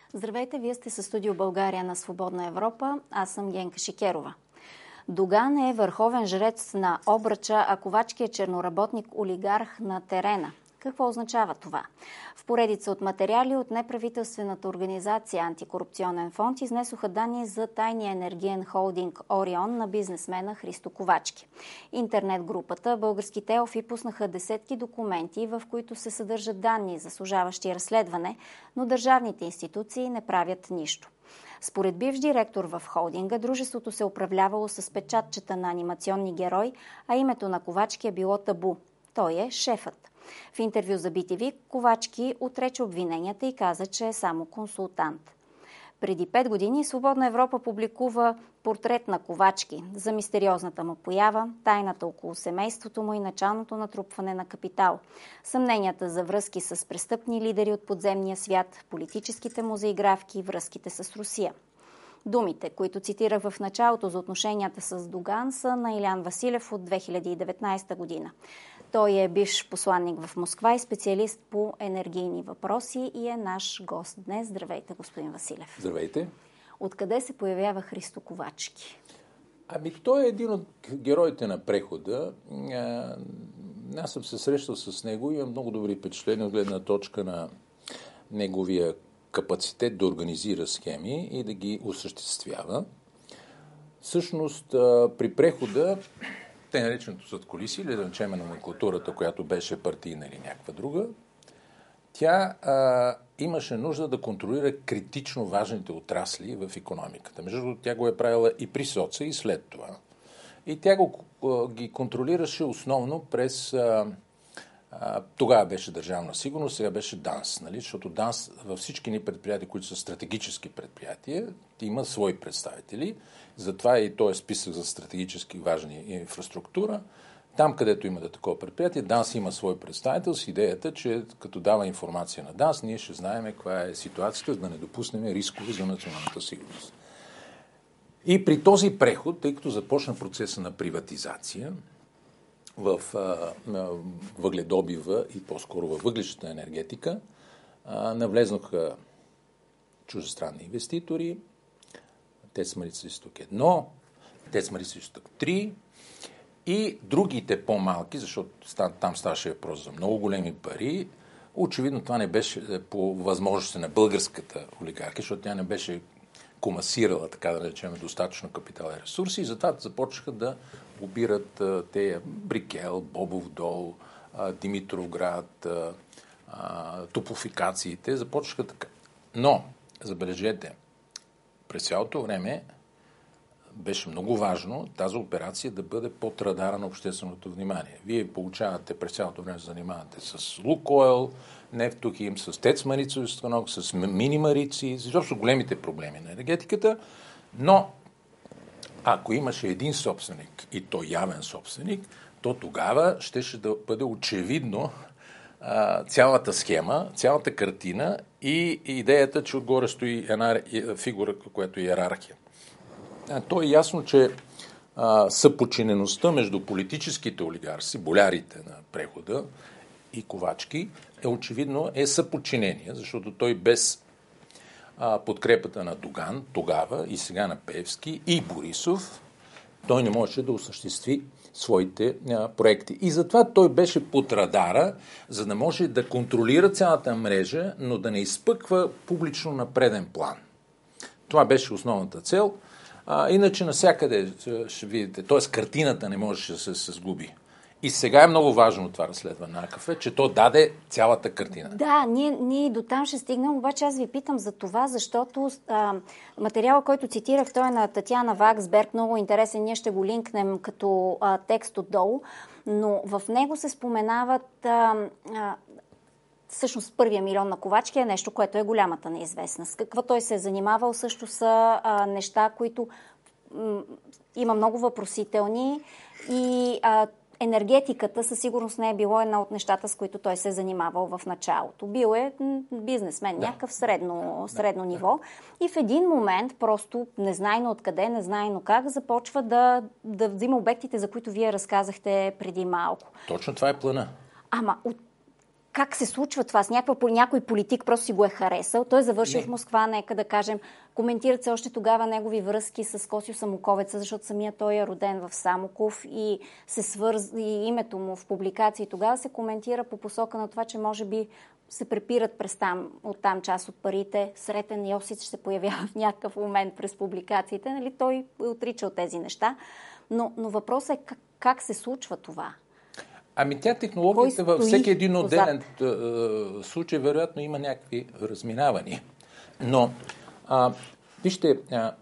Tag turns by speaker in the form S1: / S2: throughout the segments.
S1: Здравейте, вие сте със студио България на Свободна Европа. Аз съм Генка Шикерова. Доган е върховен жрец на обръча, а Ковачки е черноработник олигарх на терена. Какво означава това? В поредица от материали от неправителствената организация Антикорупционен фонд изнесоха данни за тайния енергиен холдинг Орион на бизнесмена Христо Ковачки. Интернет групата Български Телфи пуснаха десетки документи, в които се съдържат данни, заслужаващи разследване, но държавните институции не правят нищо. Според бивш директор в холдинга, дружеството се управлявало с печатчета на анимационни герой, а името на Ковачки е било табу. Той е шефът. В интервю за BTV Ковачки отрече обвиненията и каза, че е само консултант. Преди 5 години Свободна Европа публикува портрет на Ковачки за мистериозната му поява, тайната около семейството му и началното натрупване на капитал, съмненията за връзки с престъпни лидери от подземния свят, политическите му заигравки, връзките с Русия. Думите, които цитирах в началото за отношенията с Доган, са на Илян Василев от 2019 година. Той е бивш посланник в Москва и специалист по енергийни въпроси и е наш гост днес. Здравейте, господин Василев.
S2: Здравейте.
S1: Откъде се появява Христо Ковачки?
S2: Той е един от героите на прехода. Аз съм се срещал с него и имам много добри впечатления от гледна точка на неговия капацитет да организира схеми и да ги осъществява. Всъщност, при прехода, те нареченото задкулисие, или да речем номенклатурата, която беше партийна или някаква друга, тя имаше нужда да контролира критично важните отрасли в икономиката. Между другото, тя го е правила и при соца, и след това. И тя ги контролираше основно през... Тогава беше Държавна сигурност, сега беше ДАНС, нали? Защото ДАНС във всички ни предприятия, които са стратегически предприятия, има свои представители. Затова и той е списък за стратегически важни инфраструктура. Там, където има такова предприятие, ДАНС има свой представител с идеята, че като дава информация на ДАНС, ние ще знаем каква е ситуацията, за да не допуснем рискове за националната сигурност. И при този преход, тъй като започна процеса на приватизация в въгледобива и по-скоро във въглищната енергетика, навлезнаха чуждестранни инвеститори, ТЕЦ Марица изток 1, ТЕЦ Марица изток 3 и другите по-малки, защото там ставаше въпрос за много големи пари. Очевидно това не беше по възможности на българската олигархия, защото тя не беше комасирала, така да речем, достатъчно капитал и ресурси и затова започнаха да обират тея Брикел, Бобов дол, Димитровград, топлофикациите. Започнаха така. Но, забележете, през цялото време беше много важно тази операция да бъде под радара на общественото внимание. Вие получавате през цялото време, занимавате с Лукойл, Нефтохим, с ТЕЦ Марица изток, с Мини Марици, защото големите проблеми на енергетиката, но ако имаше един собственик и то явен собственик, то тогава щеше да бъде очевидно цялата схема, цялата картина и идеята, че отгоре стои една фигура, която е иерархия. То е ясно, че съподчинеността между политическите олигарси, болярите на прехода и Ковачки, очевидно е съподчинение, защото той без подкрепата на Доган тогава и сега на Пеевски и Борисов, той не можеше да осъществи своите проекти. И затова той беше под радара, за да може да контролира цялата мрежа, но да не изпъква публично на преден план. Това беше основната цел. Иначе навсякъде ще видите, т.е. картината не можеше да се сгуби. И сега е много важно това разследване на АКФ, че то даде цялата картина.
S1: Да, ние до там ще стигнем, обаче аз ви питам за това, защото материала, който цитирах, той е на Татяна Ваксберг, много интересен, ние ще го линкнем като текст отдолу, но в него се споменават всъщност първия милион на Ковачки е нещо, което е голямата неизвестна. С какво той се е занимавал също са неща, които има много въпросителни и енергетиката със сигурност не е било една от нещата, с които той се е занимавал в началото. Бил е бизнесмен, някакъв средно ниво. И в един момент, просто незнайно откъде, незнайно как, започва да взима обектите, за които вие разказахте преди малко.
S2: Точно това е плана.
S1: как се случва това? С някой политик просто си го е харесал. Той е завършил в Москва, нека да кажем. Коментират се още тогава негови връзки с Косьо Самоковеца, защото самия той е роден в Самоков и и името му в публикации. Тогава се коментира по посока на това, че може би се препират оттам част от парите. Сретен Йосиф ще се появява в някакъв момент през публикациите. Нали? Той отрича от тези неща. Но въпросът е как се случва това?
S2: Ами технологията във всеки един отделен случай вероятно има някакви разминавания. Но вижте,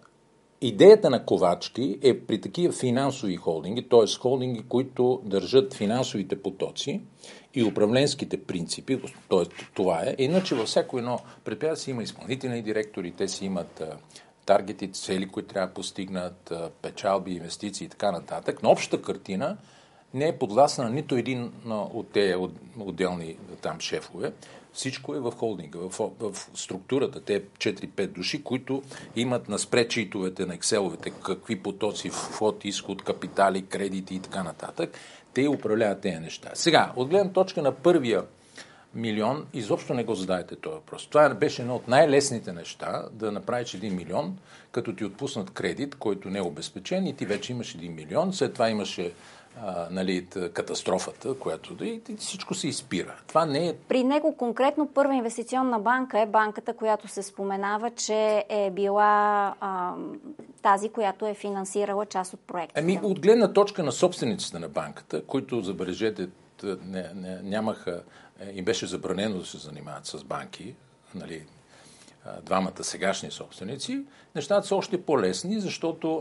S2: идеята на Ковачки е при такива финансови холдинги, т.е. холдинги, които държат финансовите потоци и управленските принципи, т.е. това е. Иначе във всяко едно предприятие си има изпълнителни директори, те си имат таргети, цели, които трябва да постигнат, печалби, инвестиции и така нататък. Но общата картина не е подвластна на нито един от тези отделни там шефове. Всичко е в холдинга, в структурата. Те 4-5 души, които имат на спредшитовете на Excel-овете какви потоци, вход, изход, капитали, кредити и така нататък. Те управляват тези неща. Сега, от гледна точка на първия милион, изобщо не го задайте този въпрос. Това беше едно от най-лесните неща, да направиш 1 милион, като ти отпуснат кредит, който не е обезпечен и ти вече имаш 1 милион. След това имаше катастрофата, която и всичко се изпира. Това не е...
S1: При него конкретно Първа инвестиционна банка е банката, която се споменава, че е била тази, която е финансирала част от проекта.
S2: Ами от гледна точка на собствениците на банката, които, забележете, нямаха, им беше забранено да се занимават с банки, нали, двамата сегашни собственици, нещата са още по-лесни, защото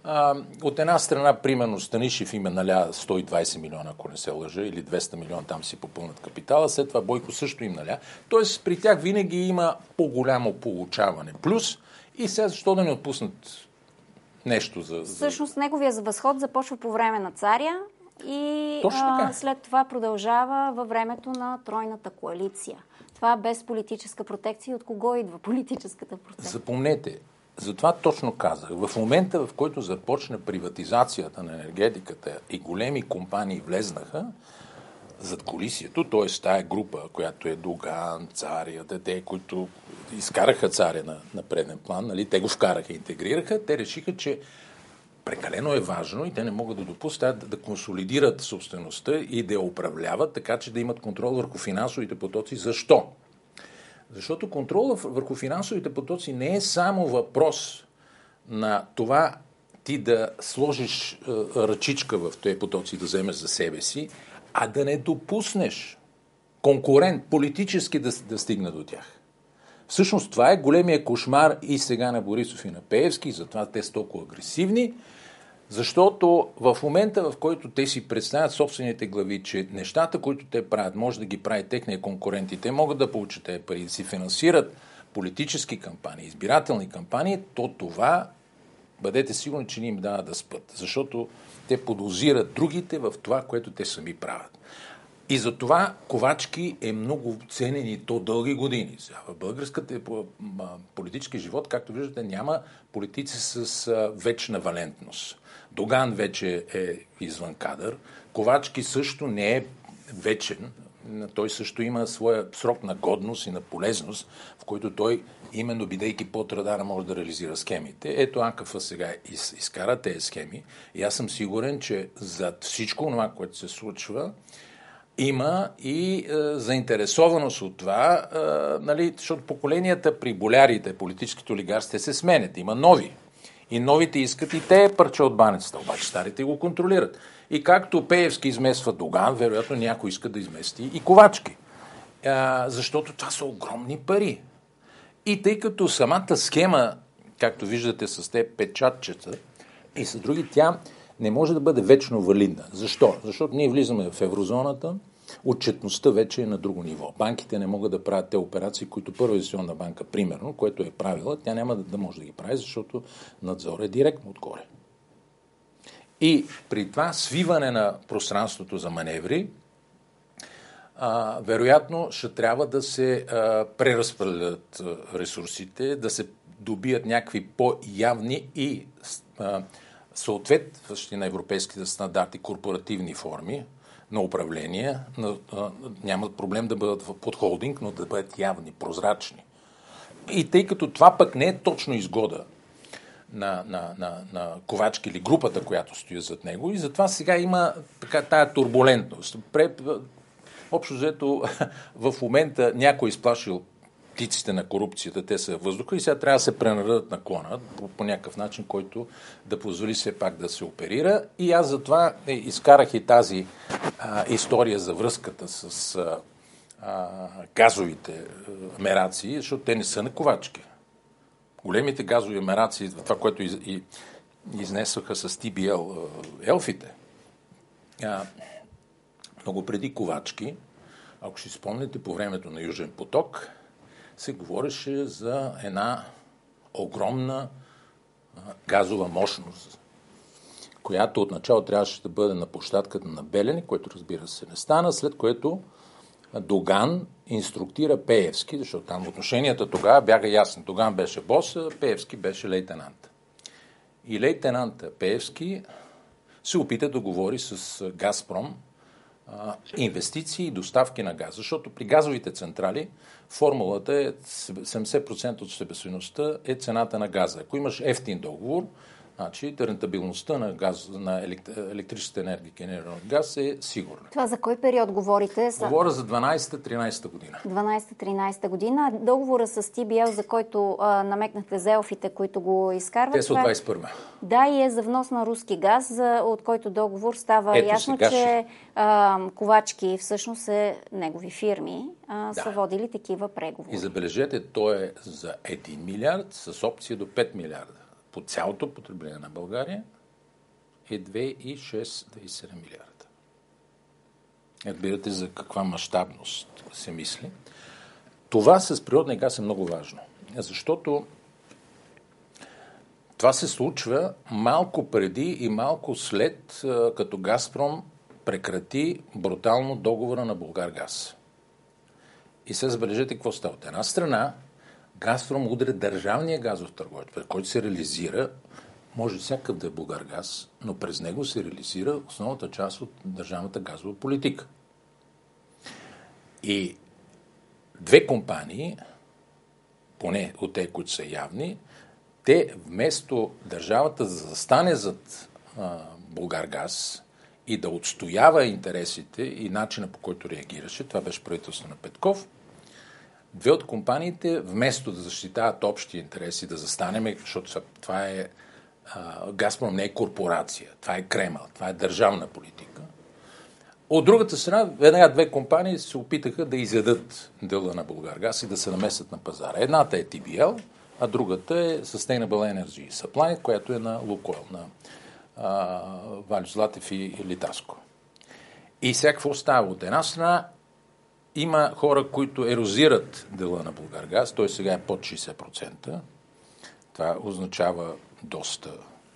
S2: от една страна, примерно, Станишев има наля 120 милиона, ако не се лъжа, или 200 милиона там си попълнат капитала, след това Бойко също им наля. Тоест, при тях винаги има по-голямо получаване. Плюс, и сега защо да не отпуснат нещо за...
S1: Всъщност, неговия възход започва по време на царя и след това продължава във времето на Тройната коалиция. Това без политическа протекция. От кого идва политическата протекция?
S2: Запомнете, затова точно казах. В момента, в който започна приватизацията на енергетиката и големи компании влезнаха зад колисието, т.е. тая група, която е Доган, Царя, те, които изкараха царя на преден план, нали, те го вкараха, интегрираха, те решиха, че прекалено е важно и те не могат да допуснат да консолидират собствеността и да я управляват, така че да имат контрол върху финансовите потоци. Защо? Защото контролът върху финансовите потоци не е само въпрос на това ти да сложиш ръчичка в тези потоци, да вземеш за себе си, а да не допуснеш конкурент политически да стигне до тях. Всъщност това е големия кошмар и сега на Борисов и на Пеевски, затова те са толкова агресивни, защото в момента, в който те си представят собствените глави, че нещата, които те правят, може да ги прави техния конкурент и те могат да получат тези пари, да си финансират политически кампании, избирателни кампании, то това, бъдете сигурни, че не им дава да спят, защото те подозират другите в това, което те сами правят. И затова Ковачки е много ценен и то дълги години. В българската политически живот, както виждате, няма политици с вечна валентност. Доган вече е извън кадър. Ковачки също не е вечен. Той също има своя срок на годност и на полезност, в който той, именно бидейки под радара, може да реализира схемите. Ето АНКФ сега изкара тези схеми и аз съм сигурен, че зад всичко това, което се случва, има и заинтересованост от това, нали, защото поколенията при болярите, политическите олигарси, се сменят. Има нови. И новите искат и те парче от баницата, обаче старите го контролират. И както Пеевски измества Доган, вероятно някой иска да измести и Ковачки. Защото това са огромни пари. И тъй като самата схема, както виждате с те печатчета и с други, тя не може да бъде вечно валидна. Защо? Защото ние влизаме в еврозоната, отчетността вече е на друго ниво. Банките не могат да правят те операции, които Първа инвестиционна банка, примерно, което е правила, тя няма да може да ги прави, защото надзор е директно отгоре. И при това свиване на пространството за маневри, вероятно ще трябва да се преразпределят ресурсите, да се добият някакви по-явни и съответстващи на европейските стандарти корпоративни форми на управление, нямат проблем да бъдат под холдинг, но да бъдат явни, прозрачни. И тъй като това пък не е точно изгода на Ковачки или групата, която стои зад него, и затова сега има така тая турбулентност. Общо взето в момента някой изплашил птиците на корупцията, те са във въздуха и сега трябва да се пренародят на клона по някакъв начин, който да позволи все пак да се оперира. И аз затова изкарах и тази история за връзката с газовите мераци, защото те не са на Ковачки. Големите газови мераци, това, което изнесоха с TBL елфите, много преди Ковачки, ако ще спомняте, по времето на Южен поток, се говореше за една огромна газова мощност, която отначало трябваше да бъде на площадката на Белене, което разбира се не стана, след което Доган инструктира Пеевски, защото там отношенията тогава бяха ясни. Доган беше бос, а Пеевски беше лейтенант. И лейтенанта Пеевски се опита да говори с Газпром инвестиции и доставки на газ. Защото при газовите централи формулата е 70% от себестойността е цената на газа. Ако имаш ефтин договор, значи рентабилността на електрическата енергия, генерирана от газ, е сигурна.
S1: Това за кой период говорите?
S2: Говоря за 12-13 година.
S1: 12-13 година. Договора с TBL, за който намекнахте за елфите, които го изкарват.
S2: Те са от 21-ма.
S1: Да, и е за внос на руски газ, от който договор става ясно, че Ковачки всъщност са негови фирми, са водили такива преговори.
S2: И забележете, то е за 1 милиард с опция до 5 милиарда. По цялото потребление на България е 2,6-2,7 милиарда. Разбирате за каква мащабност се мисли. Това с природния газ е много важно, защото това се случва малко преди и малко след, като Газпром прекрати брутално договора на Булгаргаз. И сега забележете какво става. От една страна, Газпром удря държавния газов търговец, който се реализира, може всякакъв да е Булгаргаз, но през него се реализира основната част от държавната газова политика. И две компании, поне от те, които са явни, те вместо държавата да застане зад Булгаргаз и да отстоява интересите и начина, по който реагираше, това беше правителство на Петков, две от компаниите, вместо да защитават общи интереси, да застанеме, защото това е Газпром не е корпорация, това е Кремъл, това е държавна политика. От другата страна, една-две компании се опитаха да изядат дела на Булгаргаз и да се намесят на пазара. Едната е TBL, а другата е Sustainable Energy Supply, която е на Лукойл, на Валю Златев и Литаско. И сега какво става? От една страна има хора, които ерозират дела на Булгаргаз, той сега е под 60%. Това означава доста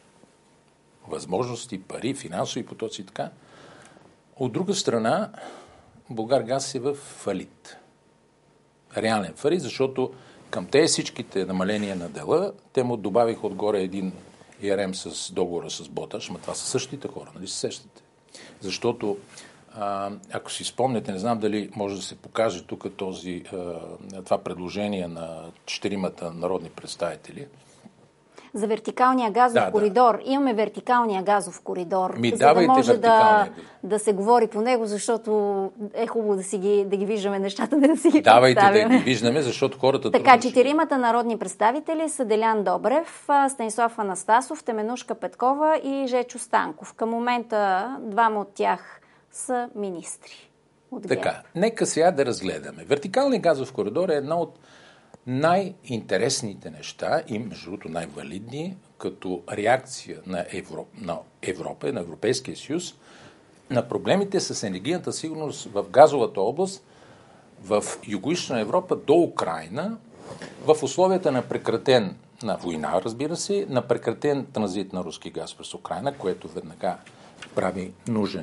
S2: възможности, пари, финансови потоци и така. От друга страна, Булгаргаз е в фалит. Реален фалит, защото към тези всичките намаления на дела, те му добавиха отгоре един ИРМ с договора с Боташ, но това са същите хора, нали се сещате? Защото ако си спомняте, не знам дали може да се покаже тук това предложение на 4 народни представители.
S1: За вертикалния газов коридор. Да. Имаме вертикалния газов коридор, за
S2: да може
S1: да се говори по него, защото е хубаво да ги виждаме нещата, не да си ги
S2: Давайте да ги виждаме, защото хората...
S1: Така, 4 народни представители са Делян Добрев, Станислав Анастасов, Теменушка Петкова и Жечо Станков. Към момента 2 от тях са министри.
S2: Така, нека сега да разгледаме. Вертикалният газов коридор е една от най-интересните неща и, между другото, най-валидни като реакция на Европа и на Европейския съюз на проблемите с енергийната сигурност в газовата област в Югоизточна Европа до Украйна, в условията на прекратена война, разбира се, на прекратен транзит на руски газ през Украйна, което веднага прави нужен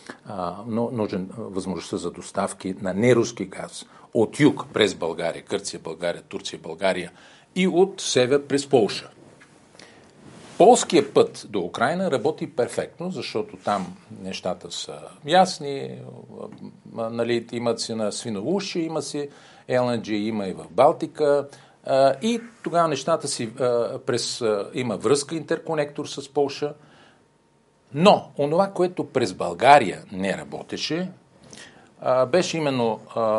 S2: възможността за доставки на неруски газ от юг през България, Гърция, България, Турция, България и от север през Полша. Полския път до Украйна работи перфектно, защото там нещата са ясни, нали, имат си на Свиноуши, има си LNG, има и в Балтика, и тогава нещата си има връзка, интерконектор с Полша. Но онова, което през България не работеше, беше именно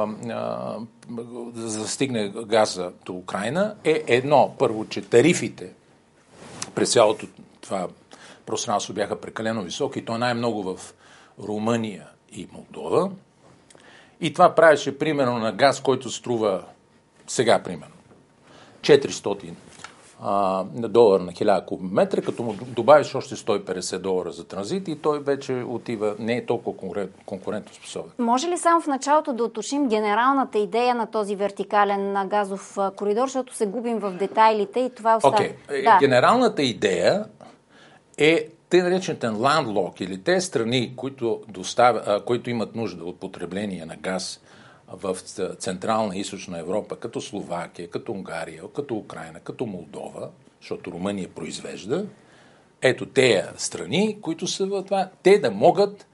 S2: за да стигне газа до Украйна, едно, първо, че тарифите през цялото това пространство бяха прекалено високи, то най-много в Румъния и Молдова. И това правеше примерно на газ, който струва сега примерно $400 на $1000 кубен метра, като му добавиш още $150 за транзит и той вече отива, не е толкова конкурентоспособен.
S1: Може ли само в началото да уточним генералната идея на този вертикален газов коридор, защото се губим в детайлите и това остава?
S2: Да. Генералната идея е те наречените landlock или те страни, които имат нужда от потребление на газ в Централна и Източна Европа, като Словакия, като Унгария, като Украйна, като Молдова, защото Румъния произвежда, ето тези страни, които са в това, те да могат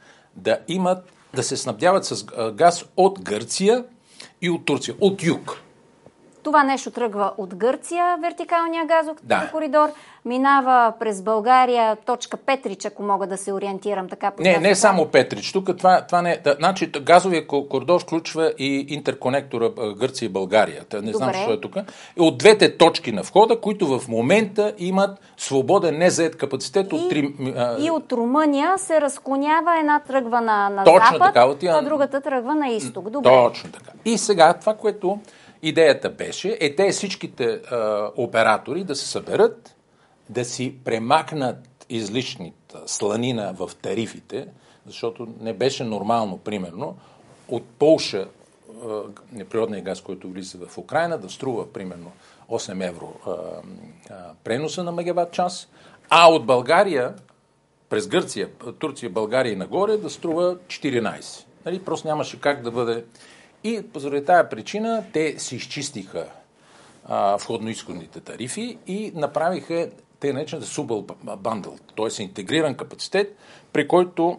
S2: да се снабдяват с газ от Гърция и от Турция, от юг.
S1: Това нещо тръгва от Гърция, вертикалния газов коридор, минава през България, точка Петрич, ако мога да се ориентирам така.
S2: Не само Петрич. Тук това не. Значи газовия коридор включва и интерконектора Гърция и България. Не знам, защо е тук. От двете точки на входа, които в момента имат свободен незает капацитет от 3...
S1: И от Румъния се разклонява, една тръгва на
S2: точно
S1: запад,
S2: така,
S1: а другата тръгва на изток. Добре.
S2: Точно така. И сега това, което идеята беше, те всичките оператори да се съберат, да си премахнат излишната сланина в тарифите, защото не беше нормално, примерно, от Полша природния газ, който влиза в Украйна, да струва примерно 8 евро преноса на мегаватт час, а от България през Гърция, Турция, България и нагоре да струва 14. Нали? Просто нямаше как да бъде. И заради тази причина те си изчистиха входно-изходните тарифи и направиха те наречената Subble Bundle, т.е. интегриран капацитет, при който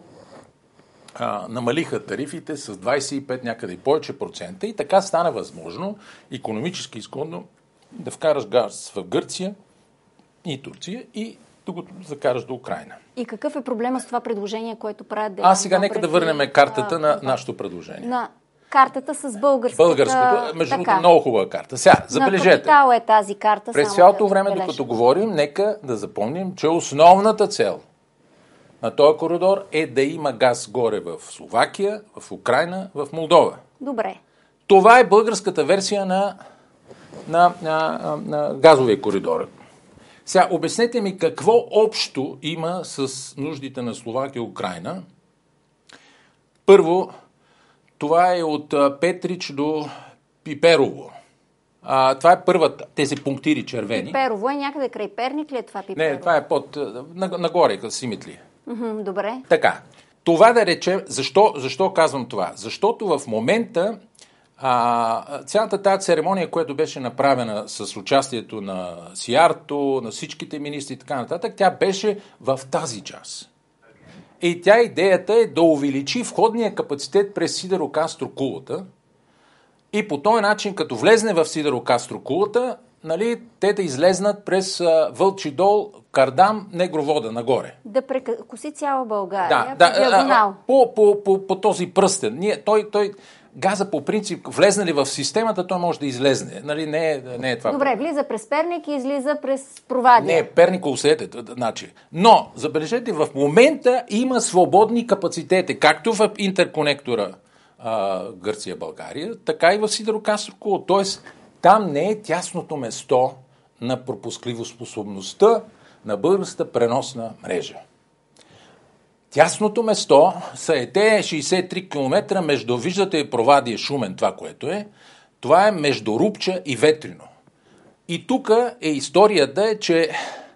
S2: намалиха тарифите с 25 някъде и повече процента и така стана възможно икономически изгодно да вкараш газ в Гърция и Турция и да го закараш до Украйна.
S1: И какъв е проблема с това предложение, което правят?
S2: Сега нека да върнем картата на нашето предложение.
S1: На картата с
S2: българското, между другото, много хубава карта. Сега, забележете.
S1: На Капитал е тази карта.
S2: През цялото време, докато говорим, нека да запомним, че основната цел на този коридор е да има газ горе в Словакия, в Украйна, в Молдова.
S1: Добре.
S2: Това е българската версия на газовия коридор. Сега, обяснете ми какво общо има с нуждите на Словакия и Украйна. Първо, това е от Петрич до Пиперово. Това е първата, тези пунктири червени.
S1: Пиперово е някъде край Перник ли е това Пиперово?
S2: Не, това е нагоре, като Симитли.
S1: Добре.
S2: Така, това да речем, защо казвам това? Защото в момента цялата тази церемония, която беше направена с участието на Сиарто, на всичките министри и така нататък, тя беше в тази част. И тя идеята е да увеличи входния капацитет през Сидеро-Кастро-Кулата и по този начин, като влезне в Сидеро-Кастро-Кулата, нали, те да излезнат през Вълчи дол, Кардам, Негровода, нагоре.
S1: Да прекоси цяла България
S2: по
S1: диагонал.
S2: По този пръстен. Той газа по принцип, влезна ли в системата, той може да излезне. Нали, не е това.
S1: Добре, влиза през Перник и излиза през Провадия.
S2: Не, Перник усетете. Значи. Но, забележете, в момента има свободни капацитети, както в интерконектора Гърция-България, така и в Сидеро-Кастро-Кулата. Тоест, там не е тясното место на пропускливоспособността на българската преносна мрежа. Тясното место са те 63 км между, виждате, Провадия, Шумен, това, което е. Това е между Рупча и Ветрино. И тук историята, че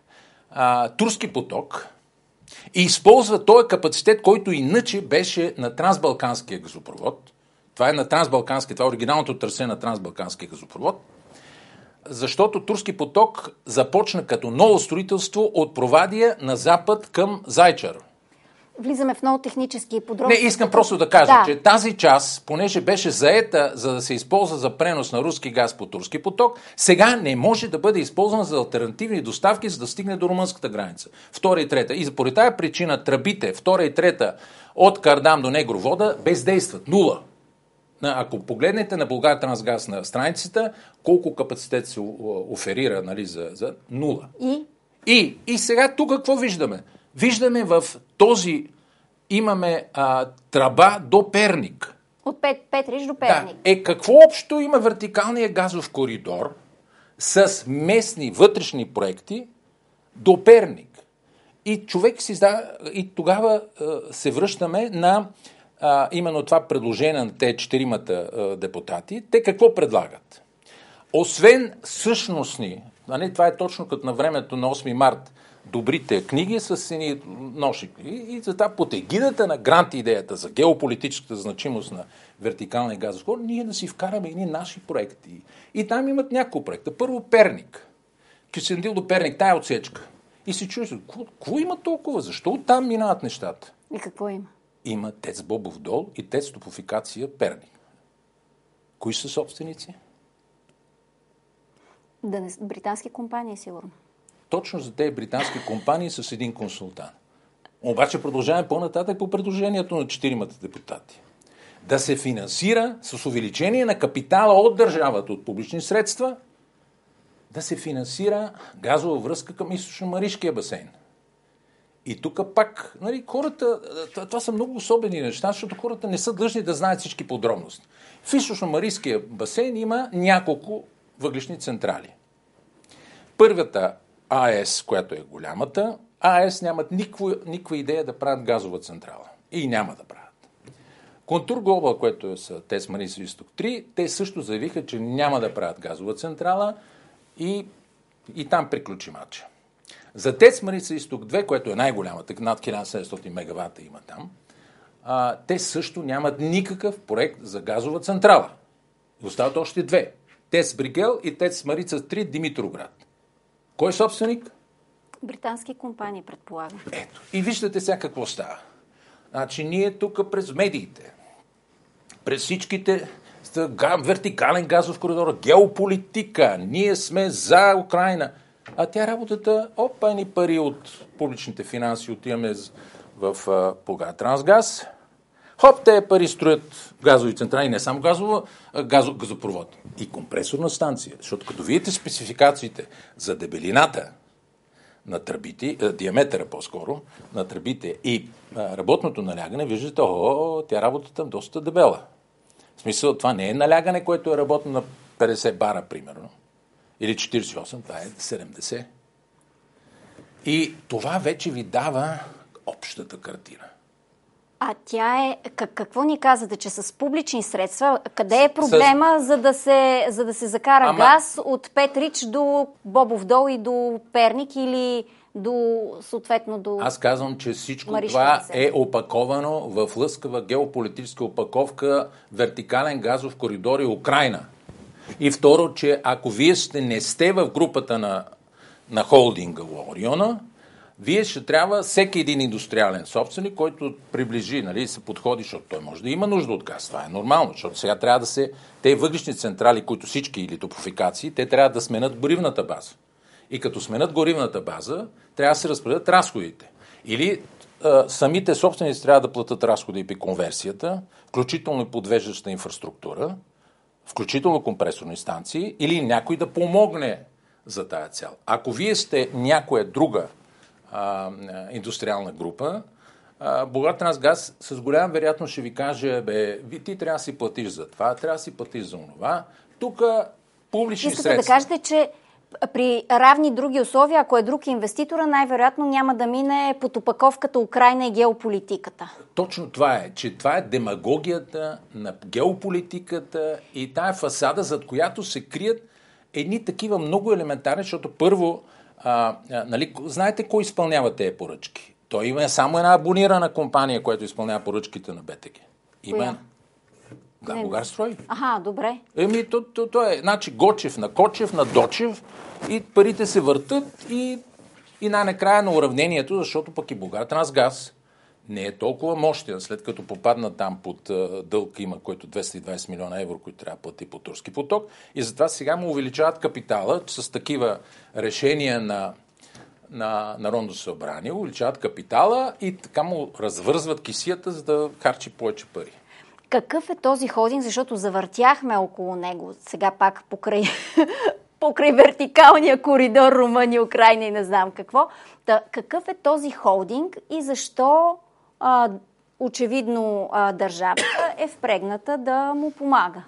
S2: Турски поток използва този капацитет, който иначе беше на Трансбалканския газопровод. Това е на Трансбалканския, това е оригиналното трасе на Трансбалканския газопровод, защото Турски поток започна като ново строителство от Провадия на запад към Зайчар.
S1: Влизаме в много технически подробности.
S2: Не, искам просто да кажа, че тази част, понеже беше заета, за да се използва за пренос на руски газ по Турски поток, сега не може да бъде използвана за алтернативни доставки, за да стигне до румънската граница. Втора и трета. И поради тази причина тръбите, втора и трета от Кардам до Негровода бездействат. Нула. Ако погледнете на Булгартрансгаз на страницата, колко капацитет се оферира, нали, за нула. И сега тук какво виждаме? Виждаме в този, имаме тръба до Перник.
S1: От Петрич до Перник.
S2: Да. Какво общо има вертикалния газов коридор с местни вътрешни проекти до Перник? И човек си и тогава се връщаме на именно това предложение на те 4 депутати. Те какво предлагат? Освен същностни, това е точно като на времето на 8 март, добрите книги с едни ноши. И за това под егидата на грант идеята за геополитическата значимост на вертикалния газов коридор, ние да си вкараме едни наши проекти. И там имат няколко проекта. Първо Перник. Кюстендил до Перник, тая отсечка. И си чуеш, какво има толкова? Защо оттам минават нещата?
S1: И какво има?
S2: Има ТЕЦ Бобов дол и ТЕЦ Топлофикация Перник. Кои са собственици?
S1: Британски компании, сигурно.
S2: Точно за тези британски компании с един консултант. Обаче продължаваме по-нататък по предложението на 4 депутати. Да се финансира с увеличение на капитала от държавата, от публични средства, да се финансира газова връзка към източно-маришкия басейн. И тук пак, хората, това са много особени неща, защото хората не са длъжни да знаят всички подробности. В източно-марийския басейн има няколко въглищни централи. Първата АЕС, която е голямата, АЕС нямат никаква идея да правят газова централа. И няма да правят. Контур Глобал, което е с ТЕЦ Марица Изток 3, те също заявиха, че няма да правят газова централа и там приключи матча. За ТЕЦ Марица Изток 2, което е най-голямата, над 1700 мегавата има там, те също нямат никакъв проект за газова централа. Остават още 2. ТЕЦ Бригел и ТЕЦ Марица 3 Димитровград. Кой е собственик?
S1: Британски компании, предполагам.
S2: Ето. И виждате сега какво става. Значи ние тук през медиите, през всичките вертикален газов коридор, геополитика, ние сме за Украйна. А тя работата, едни пари от публичните финанси отиваме в Булгартрансгаз. Те пари строят газови централи, не само газопровод, и компресорна станция. Защото като видите спецификациите за дебелината на тръбите, диаметъра по-скоро, на тръбите и работното налягане, виждате, тя работата е доста дебела. В смисъл, това не е налягане, което е работно на 50 бара, примерно. Или 48, това е 70. И това вече ви дава общата картина.
S1: А тя е... Какво ни казвате, че с публични средства, къде е проблема, за да се закара газ от Петрич до Бобов дол и до Перник или съответно до...
S2: Аз казвам, че всичко това е опаковано в лъскава геополитическа опаковка, вертикален газов коридор и Украйна. И второ, че ако вие не сте в групата на холдинга Ориона, вие ще трябва всеки един индустриален собственик, който приближи, се подходи, защото той може да има нужда от газ. Това е нормално, защото сега трябва да те въглищни централи, които всички или топлофикации, те трябва да сменят горивната база. И като сменят горивната база, трябва да се разпределят разходите. Или самите собственици трябва да платят разходи при конверсията, включително и подвеждаща инфраструктура, включително компресорни станции, или някой да помогне за тая цел. Ако вие сте някоя друга индустриална група, Булгартрансгаз с голяма вероятност ще ви каже, ти трябва да си платиш за това, трябва да си платиш за онова. Тук публични средства.
S1: Искате да кажете, че при равни други условия, ако е друг инвеститора, най-вероятно няма да мине под опаковката Украйна и геополитиката.
S2: Точно това е, че това е демагогията на геополитиката и тая фасада, зад която се крият едни такива много елементарни, защото първо, знаете кой изпълнява тези поръчки? Той има само една абонирана компания, която изпълнява поръчките на БТГ. Има Да, Булгарстрой.
S1: Аха, добре.
S2: То е, значи, Гочев на Кочев, на Дочев и парите се въртат и най-накрая на уравнението, защото пък и Булгартрансгаз не е толкова мощен, след като попадна там под дълг, има който 220 милиона евро, които трябва да плати по Турски поток, и затова сега му увеличават капитала с такива решения на Народното събрание, увеличават капитала и така му развързват кисията, за да харчи повече пари.
S1: Какъв е този холдинг, защото завъртяхме около него, сега пак покрай вертикалния коридор Румъния, Украйна и не знам какво. Какъв е този холдинг и защо очевидно държавата е впрегната да му помага?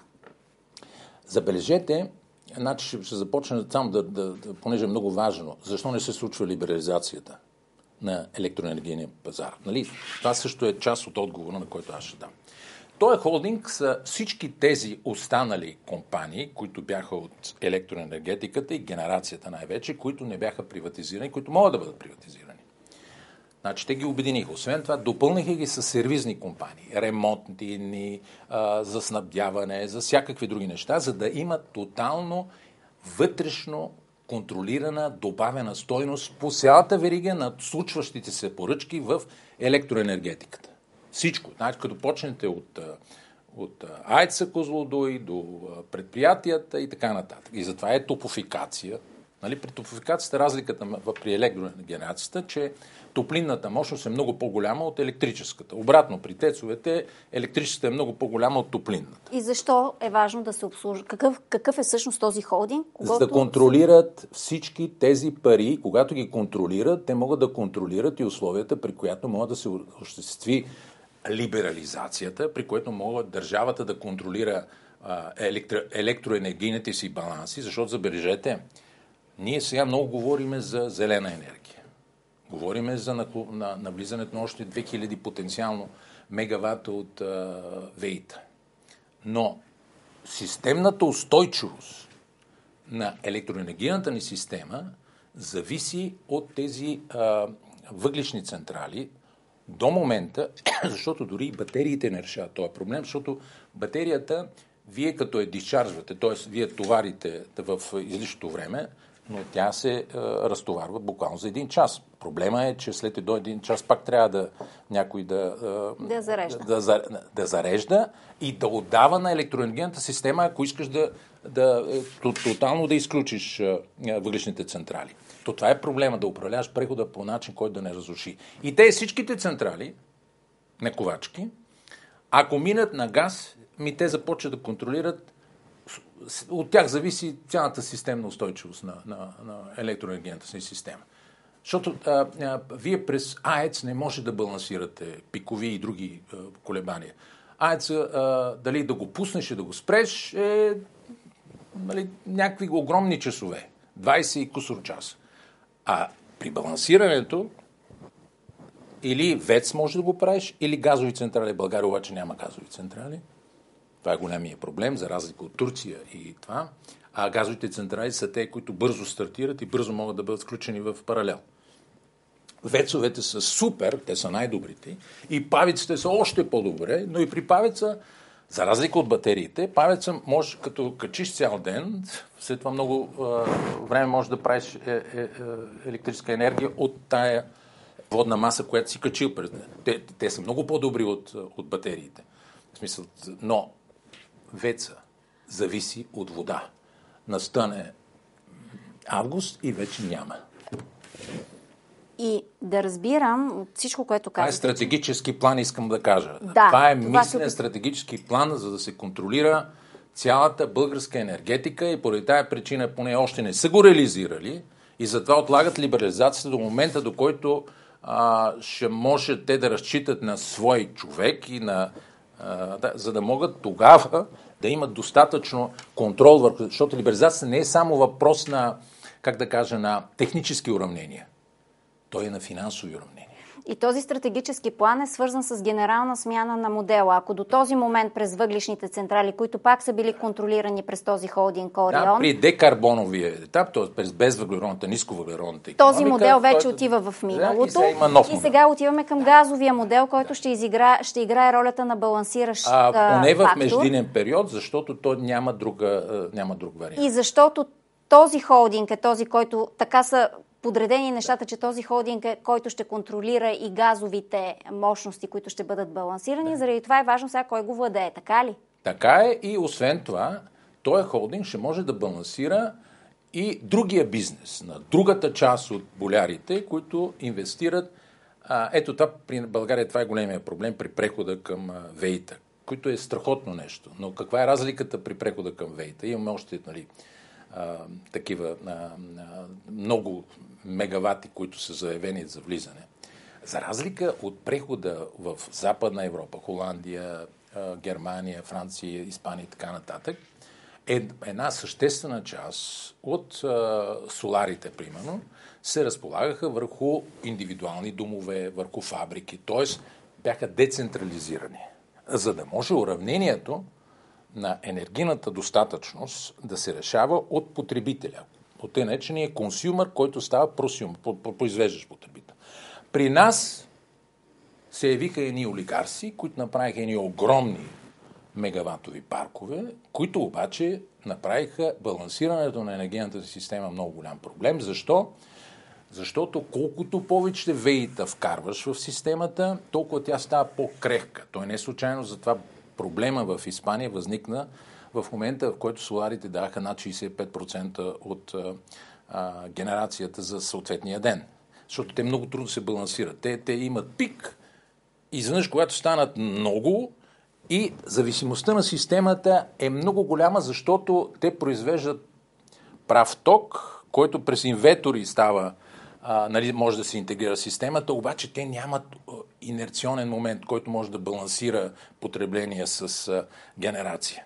S2: Забележете, значи ще започна само понеже е много важно, защо не се случва либерализацията на електроенергийния пазар. Нали? Това също е част от отговора, на който аз ще дам. Той холдинг са всички тези останали компании, които бяха от електроенергетиката и генерацията най-вече, които не бяха приватизирани, които могат да бъдат приватизирани. Значи те ги обединиха. Освен това, допълниха ги с сервизни компании, ремонтни, за снабдяване, за всякакви други неща, за да имат тотално вътрешно контролирана добавена стойност по цялата верига на случващите се поръчки в електроенергетиката. Всичко. Значи, като почнете от АЕЦ Козлодуй до предприятията и така нататък. И затова е топофикация. Нали? При топофикацията разликата при електрогенерацията, че топлинната мощност е много по-голяма от електрическата. Обратно, при тецовете електрическата е много по-голяма от топлинната.
S1: И защо е важно да се обслужва? Какъв е всъщност този холдинг?
S2: За да контролират всички тези пари, когато ги контролират, те могат да контролират и условията, при която могат да се осъществи либерализацията, при което могат държавата да контролира електроенергийните си баланси, защото, забележете, ние сега много говорим за зелена енергия. Говориме за навлизането на още 2000 потенциално мегавата от ВЕИ-та. Но системната устойчивост на електроенергийната ни система зависи от тези въглишни централи до момента, защото дори и батериите не решават този проблем, защото батерията, вие като я дишаржвате, т.е. вие товарите в излишното време, но тя се разтоварва буквално за 1 час. Проблема е, че след до 1 час пак трябва някой да зарежда и да отдава на електроенергийната система, ако искаш тотално да изключиш въглишните централи. То това е проблема, да управляваш прехода по начин, който да не разруши. И те всичките централи на ковачки, ако минат на газ, те започват да контролират. От тях зависи цялата системна устойчивост на електроенергийната си система. Защото вие през АЕЦ не може да балансирате пикови и други колебания. АЕЦ, дали да го пуснеш и да го спреш, е някакви огромни часове. 20 и кусор часа. А при балансирането или ВЕЦ може да го правиш, или газови централи. България обаче няма газови централи. Това е големия проблем, за разлика от Турция и това. А газовите централи са те, които бързо стартират и бързо могат да бъдат включени в паралел. Вецовете са супер, те са най-добрите, и павиците са още по-добре, но и при павица, за разлика от батериите, павица може, като качиш цял ден, след това много време може да правиш електрическа енергия от тая водна маса, която си качил през ден. Те са много по-добри от батериите. В смисъл, но веца зависи от вода. Настане август и вече няма.
S1: И да разбирам всичко, което казвате.
S2: Това е стратегически план, искам да кажа.
S1: Да,
S2: това е мислен стратегически план, за да се контролира цялата българска енергетика, и поради тая причина поне още не са го реализирали и затова отлагат либерализацията до момента, до който ще може те да разчитат на свой човек и за да могат тогава да имат достатъчно контрол върху, защото либерализацията не е само въпрос на, на технически уравнения. Той е на финансови уравнения.
S1: И този стратегически план е свързан с генерална смяна на модела. Ако до този момент през въглишните централи, които пак са били контролирани през този холдинг Орион...
S2: Да, при декарбоновия етап, т.е. през безвъглеродната, нисковъглеродната икономика...
S1: Този модел вече отива в миналото.
S2: Да, и
S1: сега отиваме към газовия модел, който ще играе ролята на балансиращ фактор.
S2: Поне в междинен период, защото то няма друг вариант.
S1: И защото този холдинг е този, който така са подредени нещата, че този холдинг е, който ще контролира и газовите мощности, които ще бъдат балансирани. Да. Заради това е важно сега кой го владее. Така ли?
S2: Така е и освен това, този холдинг ще може да балансира и другия бизнес, на другата част от болярите, които инвестират. Ето това, при България това е големия проблем при прехода към ВЕИ-та, който е страхотно нещо. Но каква е разликата при прехода към ВЕИ-та? Имаме още такива много мегавати, които са заявени за влизане. За разлика от прехода в Западна Европа, Холандия, Германия, Франция, Испания и така нататък, една съществена част от соларите, примерно, се разполагаха върху индивидуални домове, върху фабрики, т.е. бяха децентрализирани, за да може уравнението на енергийната достатъчност да се решава от потребителя, от тъй наречения консюмер, който става просюмер, произвеждащ потребител. При нас се явиха едни олигарси, които направиха едни огромни мегаватови паркове, които обаче направиха балансирането на енергийната система много голям проблем. Защо? Защото колкото повече ВЕИ-та вкарваш в системата, толкова тя става по-крехка. То не е случайно, затова проблема в Испания възникна в момента, в който соларите даха над 65% от генерацията за съответния ден. Защото те много трудно се балансират. Те имат пик, изведнъж когато станат много, и зависимостта на системата е много голяма, защото те произвеждат прав ток, който през инвертори става, може да се интегрира системата, обаче те нямат инерционен момент, който може да балансира потребление с генерация.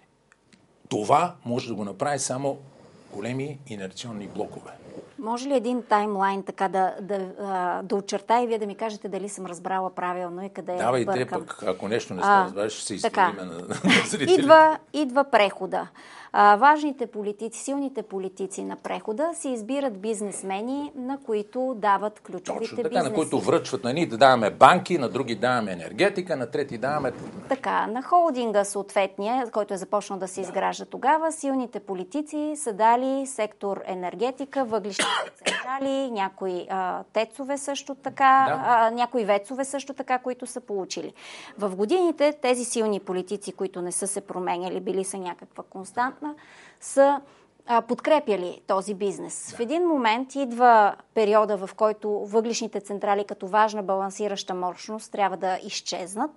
S2: Това може да го направи само големи инерционни блокове.
S1: Може ли един таймлайн така да очерта и вие да ми кажете дали съм разбрала правилно и къде
S2: бъркам? Давайте пък, ако нещо не сте разбрали, ще се изтегриме на зрители.
S1: Идва прехода. Важните политици, силните политици на прехода си избират бизнесмени, на които дават ключовите
S2: бизнеси. Точно така,
S1: бизнеси.
S2: на които връчват на едни да даваме банки, на други даваме енергетика, на трети даваме...
S1: Така, на холдинга съответния, който е започнал да се изгражда тогава, силните политици са дали сектор енергетика, въглищните централи, някои тецове също така, някои вецове също така, които са получили. В годините тези силни политици, които не са се променяли, били са някаква константна, са подкрепяли този бизнес. В един момент идва периода, в който въглишните централи като важна балансираща мощност трябва да изчезнат.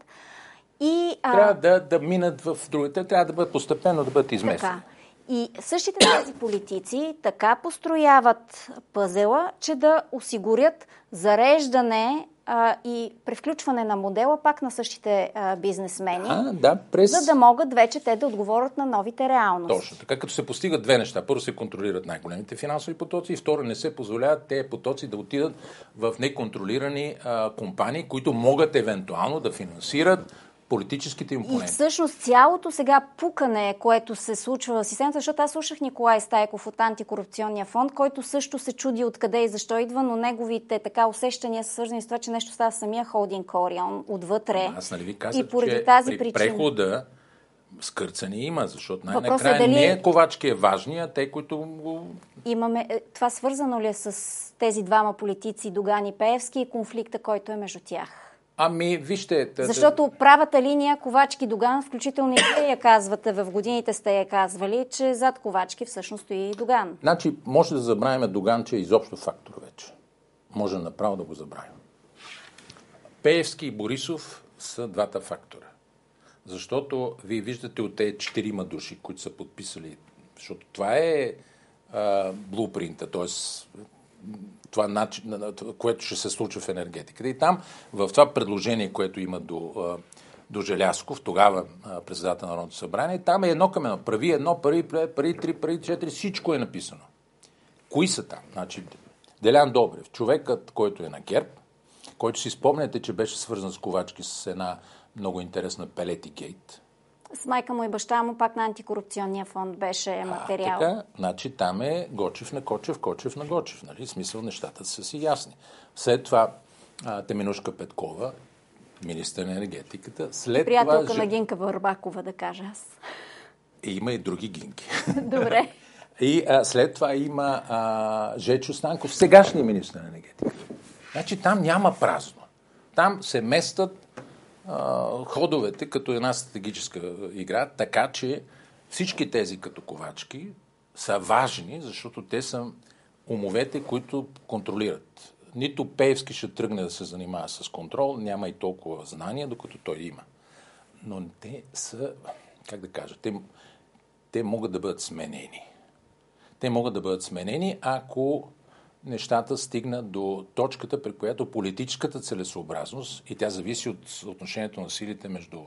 S2: Трябва да минат в другите, трябва да бъдат постепенно да бъдат изместени.
S1: И същите тези политици така построяват пъзела, че да осигурят зареждане и превключване на модела пак на същите бизнесмени, за да могат вече те да отговорят на новите реалности.
S2: Точно така, като се постигат две неща. Първо се контролират най-големите финансови потоци и второ не се позволяват тези потоци да отидат в неконтролирани компании, които могат евентуално да финансират политическите им опоненти.
S1: И всъщност цялото сега пукане, което се случва в системата, защото аз слушах Николай Стайков от Антикорупционния фонд, който също се чуди откъде и защо идва, но неговите така усещания са свързани с това, че нещо става в самия холдинг Орион отвътре.
S2: Аз нали ви казах,
S1: и поради
S2: че
S1: тази
S2: при
S1: причина
S2: прехода скърцани има, защото най-накрая не Ковачки е важния, а те, които го...
S1: Имаме... Това свързано ли е с тези двама политици, Доган и Пеевски, и конфликта, който е между тях?
S2: Вижте...
S1: Защото правата линия Ковачки-Доган, включително и вие я казвате, в годините сте я казвали, че зад Ковачки всъщност стои и Доган.
S2: Значи, може да забравим Доган, че е изобщо фактор вече. Може направо да го забравим. Пеевски и Борисов са двата фактора. Защото вие виждате от тези 4 души, които са подписали, защото това е блупринта, т.е. това начин, което ще се случва в енергетиката. И там, в това предложение, което има до Желязков, тогава председател на Народното събрание, там е едно към едно. Прави едно, пари 3, пари 4, всичко е написано. Кои са там? Значи, Делян Добрев, човекът, който е на ГЕРБ, който си спомняте, че беше свързан с Ковачки с една много интересна Пелети Гейт.
S1: С майка му и баща му пак на антикорупционния фонд беше материал.
S2: Така, значи там е Гочев на Кочев, Кочев на Гочев. Нали? В смисъл нещата са си ясни. След това Теменушка Петкова, министър на енергетиката. След
S1: приятелка
S2: това,
S1: на Гинка Върбакова, да кажа аз.
S2: Има и други Гинки.
S1: Добре.
S2: И след това има Жечо Станков, сегашния министър на енергетиката. Значи там няма празно. Там се местат ходовете като една стратегическа игра, така че всички тези като Ковачки са важни, защото те са умовете, които контролират. Нито Пеевски ще тръгне да се занимава с контрол, няма и толкова знания, докато той има. Но те са, как да кажа, те могат да бъдат сменени. Те могат да бъдат сменени, ако нещата стигнат до точката, при която политическата целесообразност, и тя зависи от отношението на силите между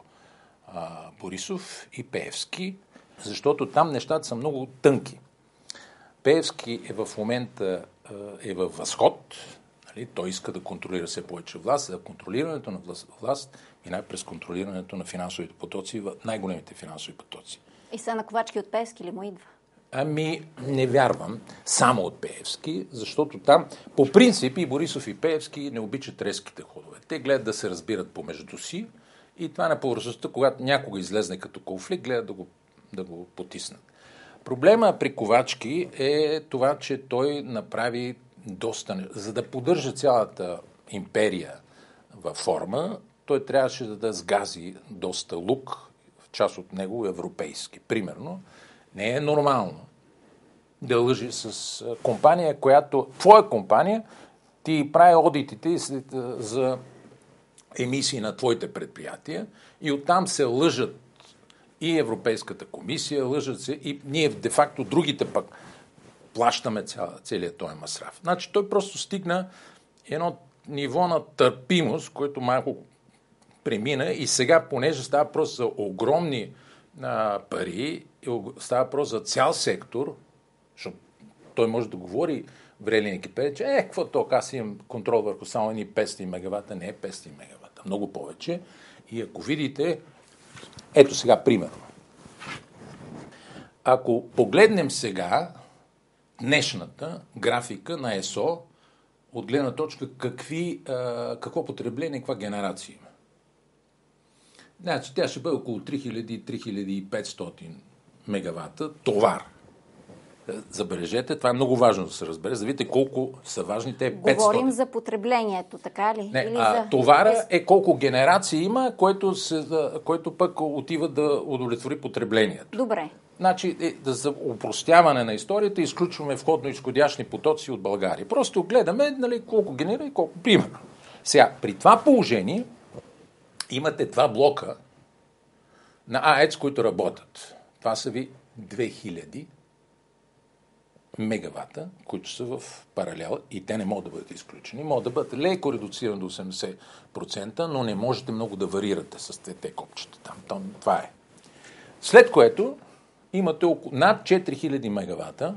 S2: Борисов и Пеевски, защото там нещата са много тънки. Пеевски е в момента във възход, нали? Той иска да контролира все повече власт, а контролирането на власт минава през контролирането на финансовите потоци, най-големите финансови потоци.
S1: И са на Ковачки от Пеевски ли му идва?
S2: Ами, не вярвам само от Пеевски, защото там по принцип и Борисов и Пеевски не обичат резките ходове. Те гледат да се разбират помежду си и това на повърхността, когато някога излезне като конфликт, гледат да го потиснат. Проблема при Ковачки е това, че той направи доста... За да поддържа цялата империя във форма, той трябваше да сгази доста лук, част от него европейски. Примерно, не е нормално да лъжи с компания, която... Твоя компания ти прави одитите за емисии на твоите предприятия и оттам се лъжат и Европейската комисия, лъжат се и ние де-факто другите пък плащаме целият този масрав. Значи той просто стигна едно ниво на търпимост, което малко премина и сега, понеже става въпрос за огромни пари, става въпрос за цял сектор, защото той може да говори врели кипе, че какво толкова, аз имам контрол върху само едни 500 мегавата, не е 500 мегавата, много повече. И ако видите, ето сега примерно. Ако погледнем сега днешната графика на ЕСО от гледна точка какво потребление, каква генерация има. Значи, тя ще бъде около 3000-3500 мегавата товар. Забележете, това е много важно да се разбере, за да видите колко са важни те 500.
S1: Говорим за потреблението, така ли?
S2: Не,
S1: или за...
S2: товара е колко генерации има, който пък отива да удовлетвори потреблението.
S1: Добре.
S2: Значи, за упростяване на историята, изключваме входно-изходящни потоци от България. Просто гледаме, нали, колко генера и колко примерно. Сега, при това положение имате два блока на АЕЦ, които работят. Това са ви 2000 мегавата, които са в паралел и те не могат да бъдат изключени. Могат да бъдат леко редуцирани до 80%, но не можете много да варирате с те копчета там. Това е. След което имате над 4000 мегавата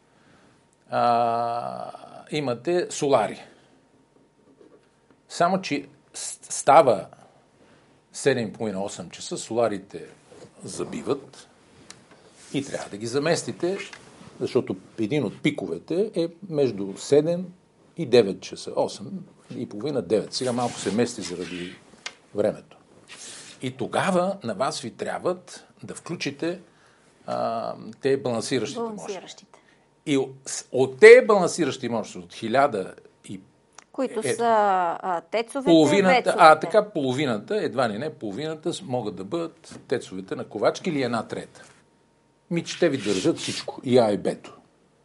S2: имате солари. Само, че става 7,5-8 часа, соларите забиват и трябва да ги заместите, защото един от пиковете е между 7 и 9 часа. 8 и половина, 9. Сега малко се мести заради времето. И тогава на вас ви трябват да включите те балансиращите мощности. И от те балансиращи мощности, от 1000 и...
S1: Които са тецовете,
S2: половината, така половината, едва ли не, половината могат да бъдат тецовете на Ковачки или една трета. Че те ви държат всичко. И А и Бето.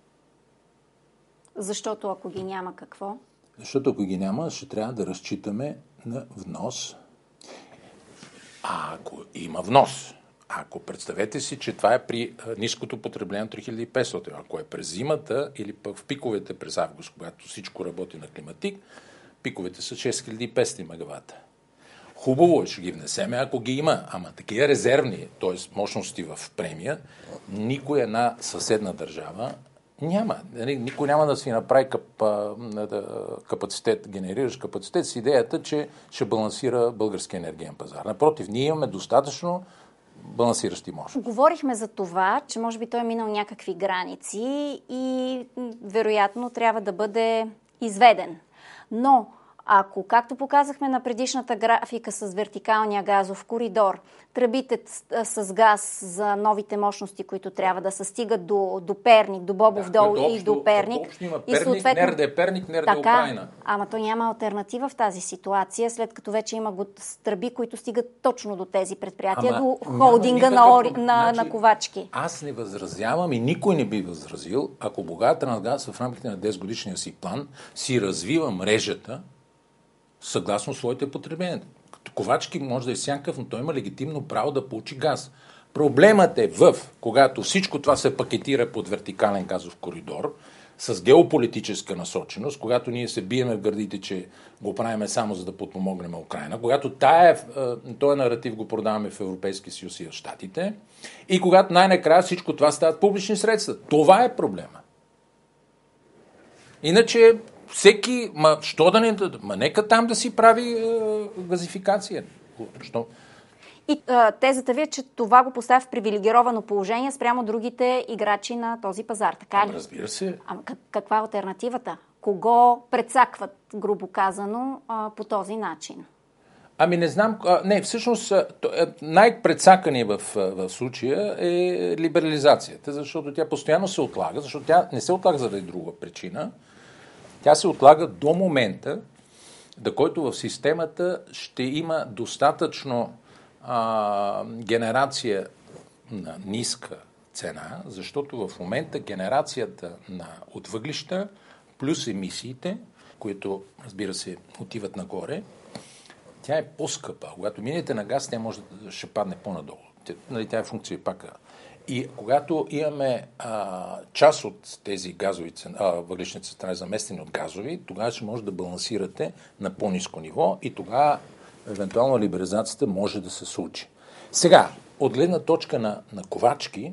S1: Защото ако ги няма, какво?
S2: Защото ако ги няма, ще трябва да разчитаме на внос. А ако има внос, ако представете си, че това е при ниското потребление 3500, ако е през зимата или пък в пиковете през август, когато всичко работи на климатик, пиковете са 6500 мегавата. Хубаво ще ги внесеме, ако ги има. Ама такива резервни, т.е. мощности в премия, никоя една съседна държава Няма. Никой няма да си направи капацитет, генерираш капацитет с идеята, че ще балансира българския енергиен пазар. Напротив, ние имаме достатъчно балансиращи мощности.
S1: Говорихме за това, че може би той е минал някакви граници и вероятно трябва да бъде изведен. Но ако, както показахме на предишната графика с вертикалния газов коридор, тръбите с газ за новите мощности, които трябва да се стигат до Перник, до Бобов дол и до Перник.
S2: Има Перник, съответно, нерде е Перник, нерде е Украйна.
S1: Ама то няма алтернатива в тази ситуация, след като вече има тръби, които стигат точно до тези предприятия, до холдинга на Ковачки.
S2: Аз не възразявам и никой не би възразил, ако Булгартрансгаз в рамките на 10 годишния си план си развива мрежата съгласно своите потребления. Ковачки може да е всякакъв, но той има легитимно право да получи газ. Проблемът е когато всичко това се пакетира под вертикален газов коридор, с геополитическа насоченост, когато ние се биеме в гърдите, че го правиме само за да подпомогнем Украйна, когато този наратив го продаваме в Европейския съюз и в Щатите, и когато най-накрая всичко това стават публични средства. Това е проблема. Иначе всеки, нека там да си прави газификация. Що?
S1: И тезата ви е, че това го поставя в привилегировано положение спрямо другите играчи на този пазар, така ли?
S2: Разбира се.
S1: Каква е алтернативата? Кого прецакват, грубо казано, по този начин?
S2: Не знам. Всъщност най-прецакани в случая е либерализацията, защото тя постоянно се отлага, защото тя не се отлага заради друга причина. Тя се отлага до момента, до който в системата ще има достатъчно генерация на ниска цена, защото в момента генерацията от въглища плюс емисиите, които, разбира се, отиват нагоре, тя е по-скъпа. Когато минете на газ, тя може да ще падне по-надолу. Тя е функция пак. И когато имаме част от тези въглищни централи заместени от газови, тогава ще може да балансирате на по-ниско ниво и тогава евентуално либерализацията може да се случи. Сега, от гледна точка на Ковачки,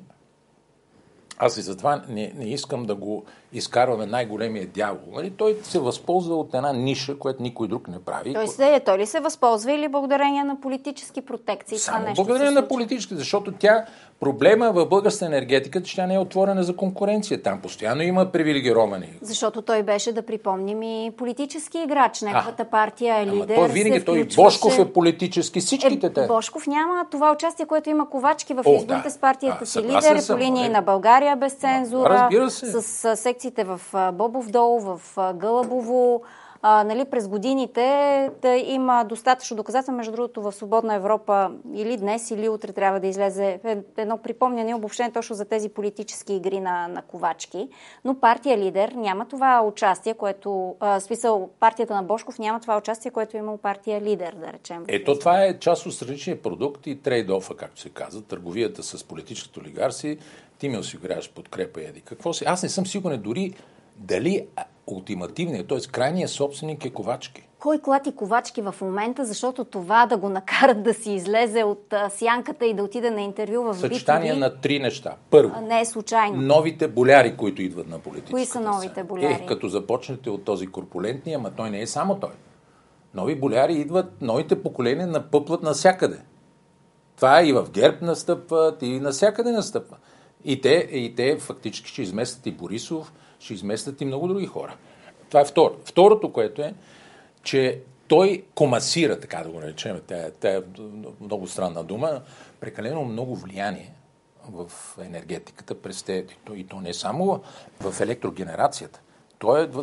S2: аз и затова не искам да го изкарваме най-големия дявол. Той се възползва от една ниша, която никой друг не прави.
S1: Той ли се възползва или благодарение на политически протекции?
S2: Само благодарение на политически, защото проблема в българската енергетика, че тя не е отворена за конкуренция. Там постоянно има привилегировани.
S1: Защото той беше, да припомним, и политически играч. Неговата партия е лидер.
S2: Той винаги, той Божков е политически. Всичките те.
S1: Божков няма това участие, което има Ковачки в изборите с партията си. Лидер е по линия на България без цензура. С секциите в Бобов дол, в Гълъбово. През годините има достатъчно доказателства. Между другото, в Свободна Европа или днес, или утре трябва да излезе едно припомняне, обобщение точно за тези политически игри на Ковачки. Но партия лидер няма това участие, което... партията на Божков няма това участие, което има партия лидер, да речем.
S2: Това е част от страничния продукт и трейд-офа, както се казва, търговията с политическите олигарси. Ти ми осигуряваш подкрепа и какво си. Аз не съм сигурен дори дали ултимативният, т.е. крайният собственик е Ковачки.
S1: Кой клати Ковачки в момента, защото това да го накарат да си излезе от сянката и да отиде на интервю в BTV...
S2: Съчетание на три неща. Първо,
S1: не е случайно.
S2: Новите боляри, които идват на политическата.
S1: Кои са новите боляри?
S2: Като започнете от този корпулентния, ама той не е само той. Нови боляри идват, новите поколения напъплат навсякъде. Това и в ГЕРБ настъпват, и навсякъде настъпва. И те фактически ще изместят и Борисов, ще изместят и много други хора. Това е второ. Второто, което е, че той комасира, така да го наречем, тя е много странна дума, прекалено много влияние в енергетиката през те, и то не само в електрогенерацията. То е в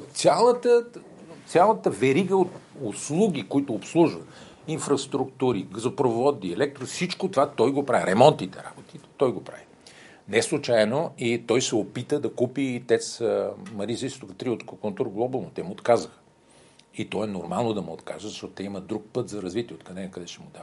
S2: цялата верига от услуги, които обслужват. Инфраструктури, газопроводи, всичко това той го прави. Ремонтите работи, той го прави. Не случайно и той се опита да купи ТЕЦ Марица Изток 3 от Контур Глобално. Те му отказаха. И то е нормално да му откажат, защото те имат друг път за развитие, откъде ще му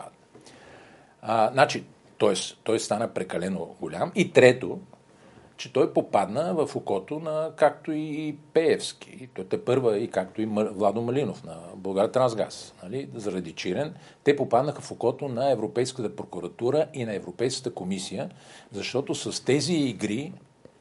S2: дават. Той стана прекалено голям. И трето, че той попадна в окото на както и Пеевски, и той първа, и както и Владо Малинов на Булгартрансгаз. Заради Чирен, те попаднаха в окото на Европейската прокуратура и на Европейската комисия, защото с тези игри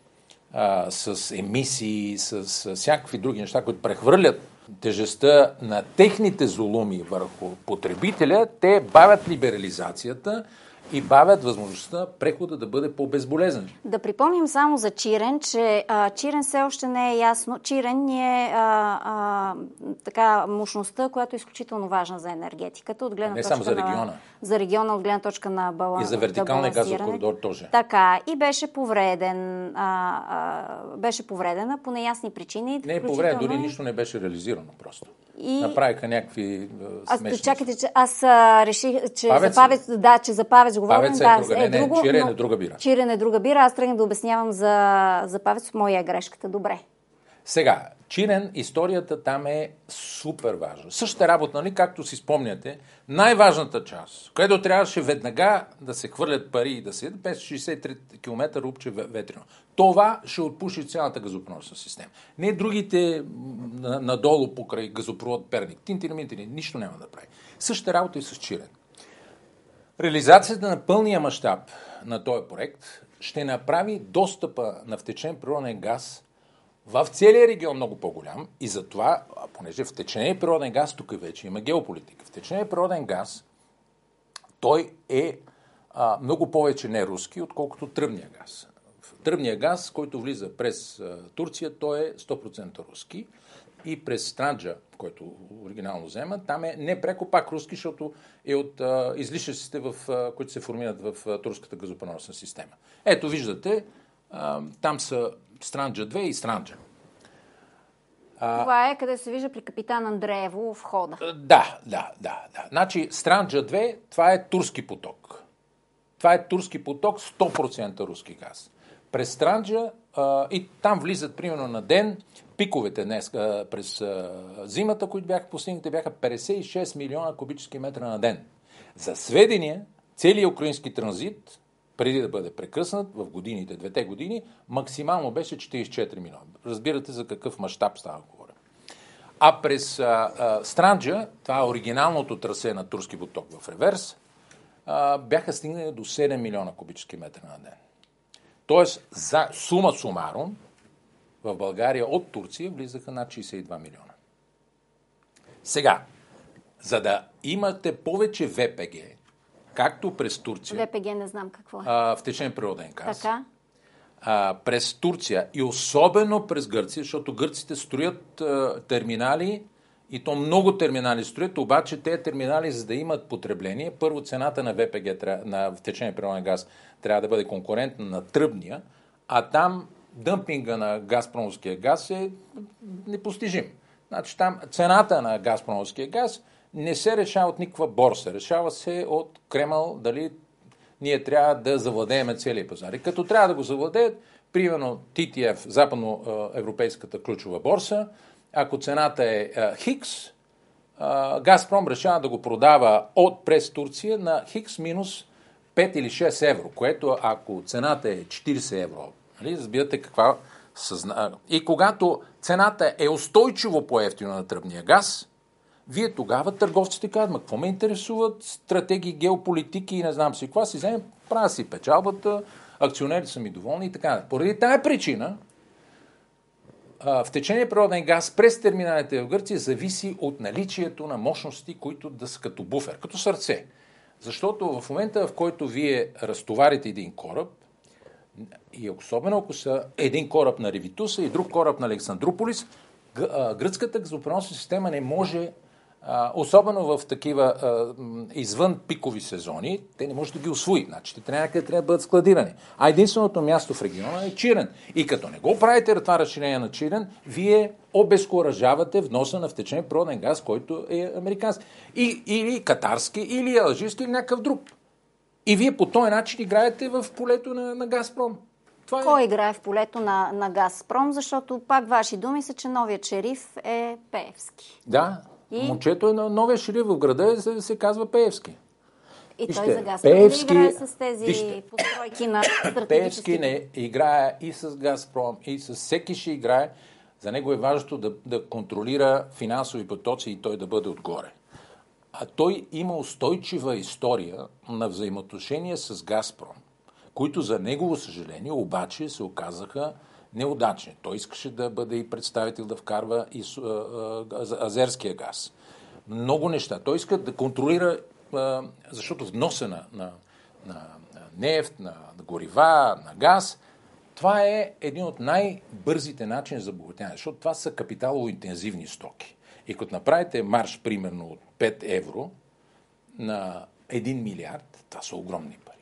S2: с емисии, с всякакви други неща, които прехвърлят тежестта на техните зулуми върху потребителя, те бавят либерализацията и бавят възможността прехода да бъде по-безболезнен.
S1: Да припомним само за Чирен, че Чирен все още не е ясно. Чирен ни е така мощността, която е изключително важна за енергетиката. От гледна
S2: не
S1: точка
S2: само за региона.
S1: За региона, от гледна точка на баланс.
S2: И за вертикалния газов коридор тоже.
S1: Така, и беше повреден. Беше повредена по неясни причини.
S2: Не е повреден, дори нищо не беше реализирано просто. Направиха някакви смешни.
S1: Чакайте, че аз реших, че за Павец говорим.
S2: Чирен е друга бира.
S1: Чирен е друга бира. Аз тръгнах да обяснявам за Павец. Моя грешката. Добре.
S2: Сега, Чирен, историята там е супер важна. Същата работа, нали, както си спомняте, най-важната част, където трябваше веднага да се хвърлят пари и да се 563 км рубче ветрено. Това ще отпуши цялата газопреносна система. Не другите надолу покрай газопровод Перник. Тинтини, нищо няма да прави. Същата работа и с Чирен. Реализацията на пълния мащаб на този проект ще направи достъпа на втечнен природен газ в целия регион много по-голям и затова, понеже втечнен природен газ, тук вече има геополитика. Втечнен природен газ, той е много повече не руски, отколкото тръбния газ. Тръбния газ, който влиза през Турция, той е 100% руски и през Странджа, който оригинално взема, там е не преко пак руски, защото е от излишъците, които се формират в турската газопреносна система. Ето виждате, там са Странджа 2 и Странджа.
S1: Това е къде се вижда при капитан Андреево в хода.
S2: Да. Значи Странджа 2, това е турски поток. Това е турски поток, 100% руски газ. През Странджа и там влизат примерно на ден, пиковете днес през зимата, които бяха постигнати, бяха 56 милиона кубически метра на ден. За сведение, целият украински транзит, преди да бъде прекъснат в годините, 2 години, максимално беше 44 милиона. Разбирате за какъв мащаб става говоря. А през Странджа, това е оригиналното трасе на турски поток в реверс, бяха стигнали до 7 милиона кубически метра на ден. Тоест, за сума сумарум, в България от Турция влизаха над 62 милиона. Сега, за да имате повече ВПГ, както през Турция...
S1: ВПГ не знам какво е.
S2: Втечнен природен газ.
S1: Така.
S2: През Турция и особено през Гърция, защото гърците строят терминали и то много терминали строят, обаче тези терминали, за да имат потребление, първо цената на ВПГ, на втечнен природен газ, трябва да бъде конкурентна на тръбния, а там дъмпинга на газпромовския газ е непостижим. Значи там цената на газпромовския газ не се решава от никаква борса, решава се от Кремъл дали ние трябва да завладеем целия пазар. И като трябва да го завладеят, примерно TTF, западноевропейската ключова борса, ако цената е Хикс, Газпром решава да го продава от през Турция на Хикс минус 5 или 6 евро, което ако цената е 40 евро, нали, разбирате каква и когато цената е устойчиво по-евтино на тръбния газ, вие тогава търговците казват, какво ме интересуват стратегии, геополитики и не знам си какво, си вземем, правя си печалбата, акционерите са ми доволни и така. Поради тая причина втечнен природен газ през терминалите в Гърция зависи от наличието на мощности, които да са като буфер, като сърце. Защото в момента, в който вие разтоварите един кораб, и особено ако са един кораб на Ревитуса и друг кораб на Александрополис, гръцката газопреносна система не може, особено в такива извън пикови сезони, те не може да ги усвои. Значи те трябва да бъдат складирани. А единственото място в региона е Чирен. И като не го правите това разширение на Чирен, вие обезкуражавате вноса на втечнен природен газ, който е американски. Или катарски, или алжирски, или някакъв друг. И вие по този начин играете в полето на Газпром.
S1: Кой играе в полето на Газпром? Защото пак ваши думи са, че новият шериф е Пеевски.
S2: Да, момчето е на новия шериф в града, се казва Пеевски.
S1: И той за Газпром Пеевски, не играе с тези постройки на стратегически...
S2: Пеевски не играе и с Газпром, и с всеки ще играе. За него е важно да контролира финансови потоци и той да бъде отгоре. А той има устойчива история на взаимоотношения с Газпром, които за негово съжаление обаче се оказаха неудачни. Той искаше да бъде и представител, да вкарва и азерския газ. Много неща. Той иска да контролира, защото вноса на нефт, на горива, на газ, това е един от най-бързите начини за обогатяване, защото това са капиталово-интензивни стоки. И като направите марш, примерно, от 5 евро на 1 милиард, това са огромни пари.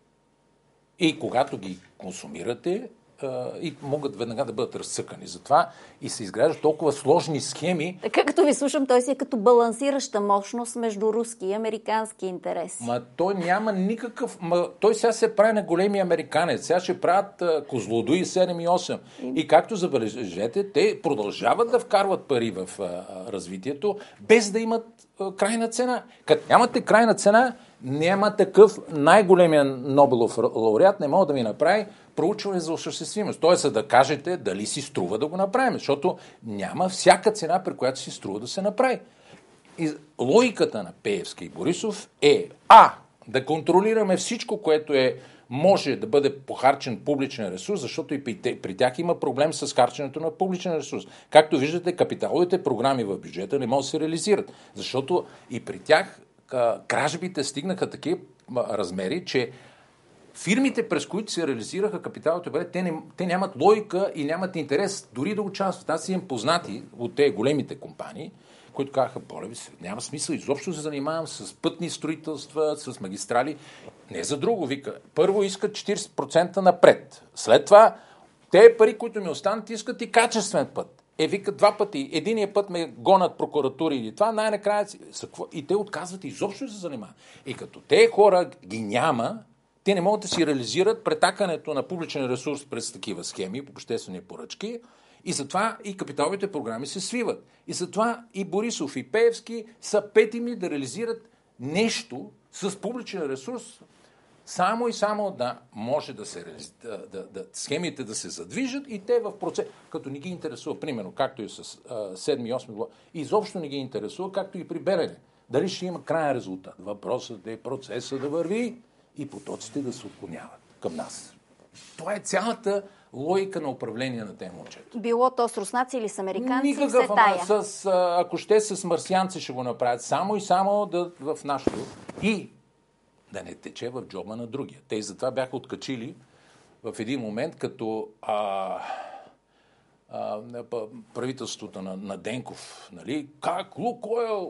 S2: И когато ги консумирате, и могат веднага да бъдат разцъкани. Затова и се изграждат толкова сложни схеми.
S1: Така като ви слушам, той си е като балансираща мощност между руски и американски интереси.
S2: Той няма никакъв... Той сега се прави на големи американец. Сега ще правят Козлодуи 7 и 8. И както забележете, те продължават да вкарват пари в развитието, без да имат крайна цена. Като нямате крайна цена, няма такъв най-големия Нобелов лауреат, не мога да ми направи проучване за осъществимост. Тоест да кажете дали си струва да го направим, защото няма всяка цена, при която си струва да се направи. И логиката на Пеевски и Борисов е да контролираме всичко, което може да бъде похарчен публичен ресурс, защото и при тях има проблем с харченето на публичен ресурс. Както виждате, капиталовите програми в бюджета не могат да се реализират, защото и при тях кражбите стигнаха такива размери, че фирмите, през които се реализираха капиталовите бъде, те нямат логика и нямат интерес дори да участват. Аз имам познати от тези големите компании, които казаха, няма смисъл изобщо да се занимавам с пътни строителства, с магистрали. Не за друго, вика. Първо искат 40% напред. След това, те пари, които ми останат, искат и качествен път. Викат 2 пъти. Единия път ме гонат прокуратури или това, най-накрая и те отказват изобщо да се занимават. И като те хора ги няма, те не могат да си реализират претакането на публичен ресурс през такива схеми, по обществени поръчки, и затова и капиталовите програми се свиват. И затова и Борисов, и Пеевски са петими да реализират нещо с публичен ресурс, само и само да може да се схемите да се задвижат и те в процес, като не ги интересува, примерно, както и с 7 и 8 глава, изобщо не ги интересува, както и при Белене. Дали ще има краен резултат? Въпросът е процесът да върви и потоците да се отклоняват към нас. Това е цялата логика на управление на тези момчета.
S1: Било то с руснаци или с американци, все тая.
S2: Ако ще с марсианци ще го направят, само и само в нашото. И да не тече в джоба на другия. Те и затова бяха откачили в един момент, като правителството на Денков, нали, как Лукойл,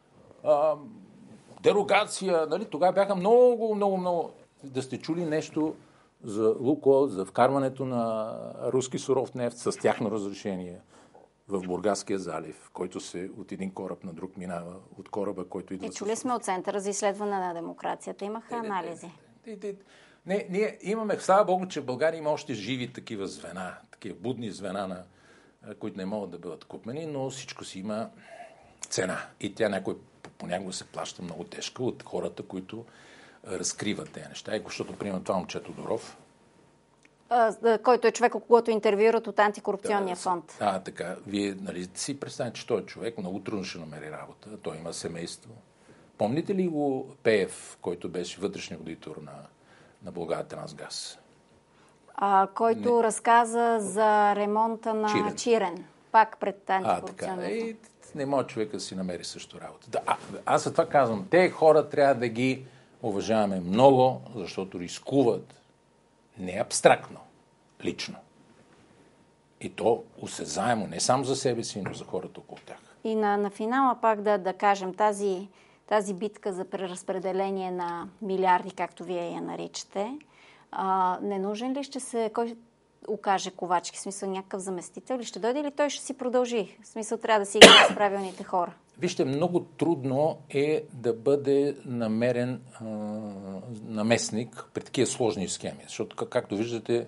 S2: дерогация, нали, тогава бяха много, да сте чули нещо за Лукойл, за вкарването на руски суров нефт с тяхно разрешение в Бургаския залив, който се от един кораб на друг минава, от кораба, който идва...
S1: Чули сме от Центъра за изследване на демокрацията. Имаха анализи.
S2: Ние имаме, слава Богу, че в България има още живи такива звена, такива будни звена, които не могат да бъдат купени, но всичко си има цена. И тя понякога се плаща много тежка от хората, които разкриват тези неща. Защото, примерно, това момче Тодоров,
S1: който е човек, когото интервюират от антикорупционния фонд.
S2: Така. Вие си представите, че той е човек, много трудно ще намери работа. Той има семейство. Помните ли го Пеев, който беше вътрешния аудитор на Булгартрансгаз?
S1: Който разказа за ремонта на Чирен. Пак пред антикорупционния фонд.
S2: Не може човек да си намери също работа. Аз за това казвам, те хора трябва да ги уважаваме много, защото рискуват не абстрактно, лично. И то осезаемо, не само за себе си, но за хората около тях. И
S1: на финала пак да кажем, тази битка за преразпределение на милиарди, както вие я наричате, не нужен ли ще се... Кой окаже Ковачки? В смисъл някакъв заместител ли ще дойде или той ще си продължи? В смисъл трябва да си играе с правилните хора.
S2: Вижте, много трудно е да бъде намерен наместник при такива сложни схеми. Защото, както виждате,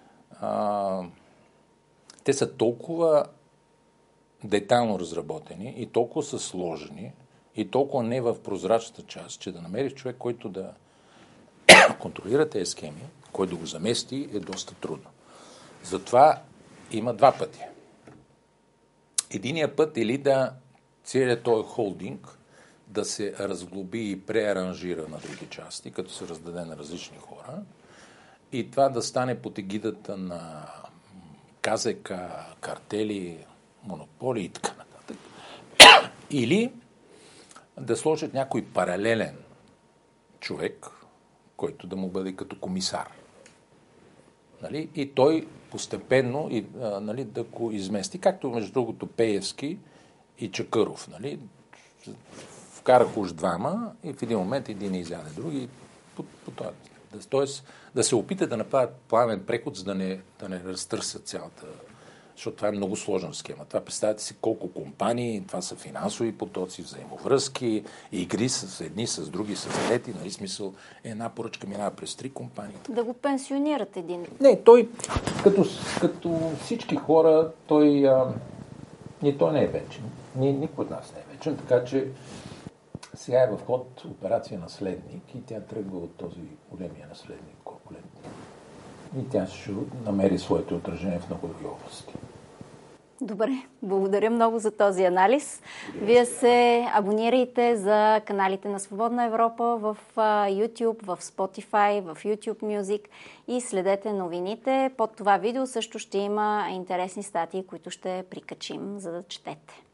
S2: те са толкова детайлно разработени и толкова са сложени и толкова не в прозрачната част, че да намериш човек, който да контролира тези схеми, който да го замести, е доста трудно. Затова има 2 пъти. Единият път или да целият този холдинг да се разглоби и преаранжира на други части, като се раздаде на различни хора, и това да стане под егидата на КЗК, картели, монополи и така нататък. Или да сложат някой паралелен човек, който да му бъде като комисар. Нали? И той постепенно нали, да го измести, както между другото Пеевски и Чакъров. Нали? Вкарах уж двама и в един момент един изяде други. Тоест да се опита да направят плавен преход, за да не разтърсят цялата... Защото това е много сложна схема. Това представете си колко компании, това са финансови потоци, взаимовръзки, игри с едни, с други, с трети. Нали, смисъл, една поръчка минава през 3 компании.
S1: Да го пенсионират един.
S2: Не, той, като всички хора, той не е вечен. Никой от нас не е вечен, така че сега е в ход операция наследник и тя тръгва от този големия наследник, корпулентния. И тя ще намери своето отражение в много други области.
S1: Добре, благодаря много за този анализ. Вие се абонирайте за каналите на Свободна Европа в YouTube, в Spotify, в YouTube Music и следете новините. Под това видео също ще има интересни статии, които ще прикачим, за да четете.